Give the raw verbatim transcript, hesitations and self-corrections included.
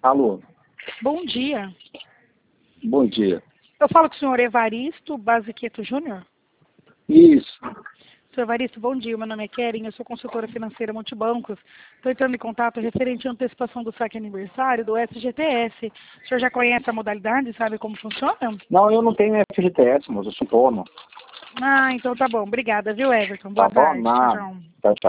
Alô, Bom dia. bom dia. Eu falo com o senhor Evaristo Baziqueto Júnior. Isso. Senhor Evaristo, bom dia. Meu nome é Keren, eu sou consultora financeira Multibancos. Estou entrando em contato referente à antecipação do saque aniversário do S G T S. O senhor já conhece a modalidade, sabe como funciona? Não, eu não tenho F G T S, moço, eu sou dono. Ah, então tá bom. Obrigada, viu, Everton? Boa Tá bom? tarde. Não. Tchau. Tchau, tchau.